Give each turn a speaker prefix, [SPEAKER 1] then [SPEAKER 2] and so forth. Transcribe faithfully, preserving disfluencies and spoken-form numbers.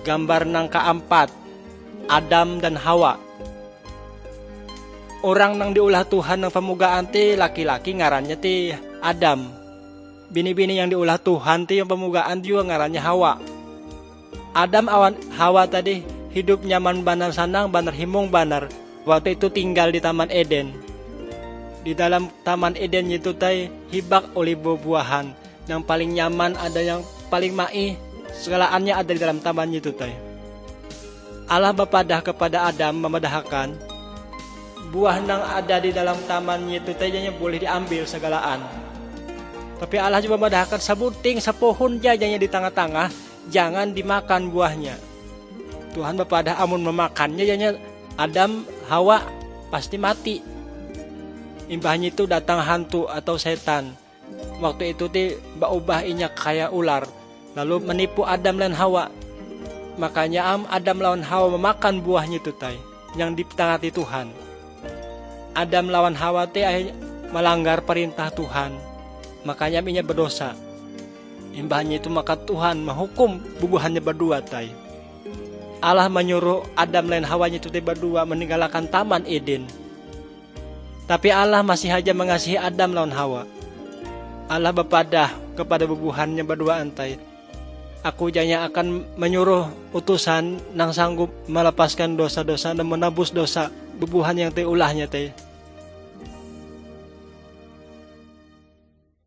[SPEAKER 1] gambar nang keempat, Adam dan Hawa. Orang nang diulah Tuhan nang pemugaan ti laki-laki ngarannya ti Adam. Bini-bini yang diulah Tuhan ti yang pemugaan juga ngarannya Hawa. Adam awan Hawa tadi hidup nyaman banar sanang banar himung banar. Waktu itu tinggal di Taman Eden. Di dalam Taman Eden itu tay hibak oleh buah-buahan. Yang paling nyaman ada yang paling mai. Segalaannya ada di dalam taman itu tay. Allah berpadah kepada Adam memadahkan buah nang ada di dalam taman itu tay boleh diambil segalaan. Tapi Allah juga memadahkan sabuting sepohon jajanya di tengah-tengah jangan dimakan buahnya. Tuhan berpadah amun memakannya jadinya Adam Hawa pasti mati. Imbahnya itu datang hantu atau setan. Waktu itu ti baubah inya kayak ular. Lalu menipu Adam dan Hawa. Makanya am Adam lawan Hawa memakan buahnya itu tay. Yang ditangati Tuhan. Adam lawan Hawa ti melanggar perintah Tuhan. Makanya inya berdosa. Imbahnya itu maka Tuhan menghukum bubuhannya berdua tay. Allah menyuruh Adam dan Hawanya itu berdua meninggalkan Taman Eden. Tapi Allah masih saja mengasihi Adam lawan Hawa. Allah berpadah kepada bubuhannya berdua antai. Aku janya akan menyuruh utusan nang sanggup melepaskan dosa-dosa dan menebus dosa bubuhan yang teulahnya teh.